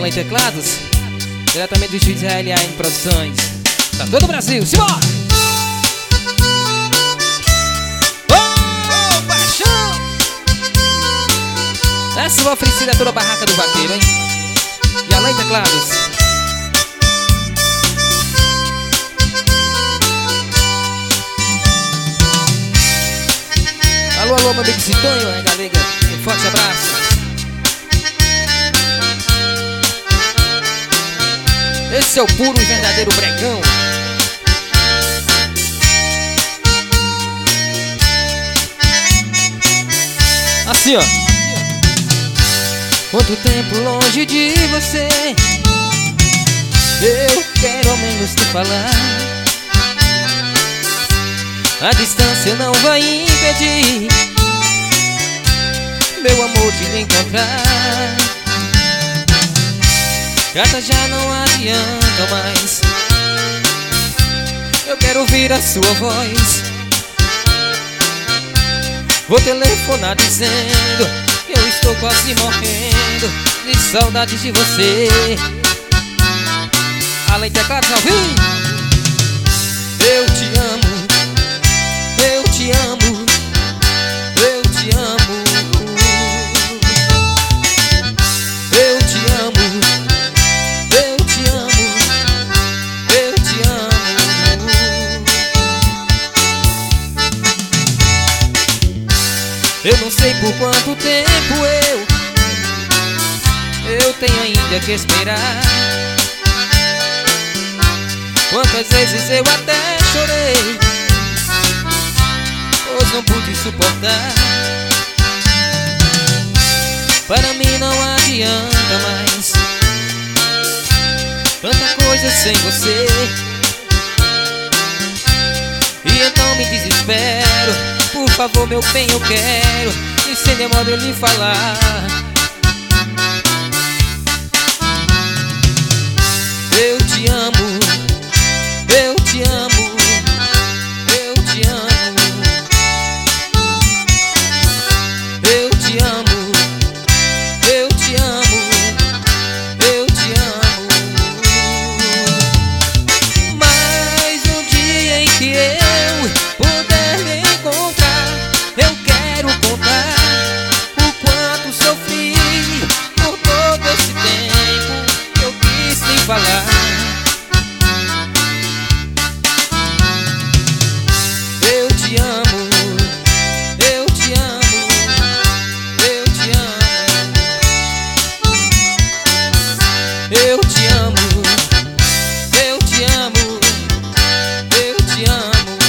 Alan em teclados, diretamente do estúdio RLA Produções. Tá todo o Brasil, simbora! Ô, paixão! Essa oferecida é toda a barraca do vaqueiro, hein? E Alan em teclados. Alô, alô, meu amigo Citonho, galega. Um forte abraço. Esse é o puro e verdadeiro bregão. Assim, ó. Quanto tempo longe de você, eu quero ao menos te falar. A distância não vai impedir meu amor de lhe encontrar. Carta já não adianta mais, eu quero ouvir a sua voz. Vou telefonar dizendo que eu estou quase morrendo de saudade de você. Além de teclados ao vivo. Eu te amo, eu te amo, eu te amo. Eu te amo, eu te amo, eu te amo. Eu não sei por quanto tempo eu tenho ainda que esperar. Quantas vezes eu até chorei, pois não pude suportar. Para mim não adianta mais, tanta coisa sem você. E então me desespero, por favor meu bem eu quero, e sem demora eu lhe falar. Eu te amo, eu te amo, eu te amo. Eu te amo, eu te amo, eu te amo. Mas no dia em que eu puder me encontrar, eu quero contar o quanto sofri por todo esse tempo que eu quis te falar. Eu te amo, eu te amo, eu te amo. Eu te amo, eu te amo, eu te amo.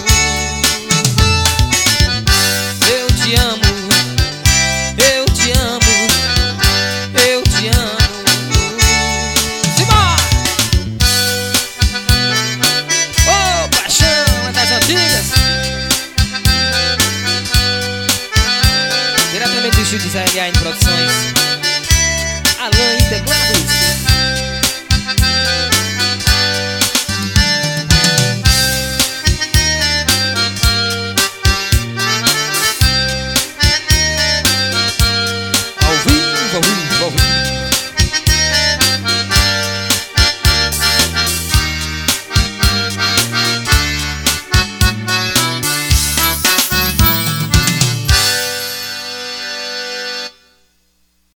Eu te amo, eu te amo, eu te amo. Simbora! Ô, paixão, é das antigas. Diretamente do estúdio RLA Produções.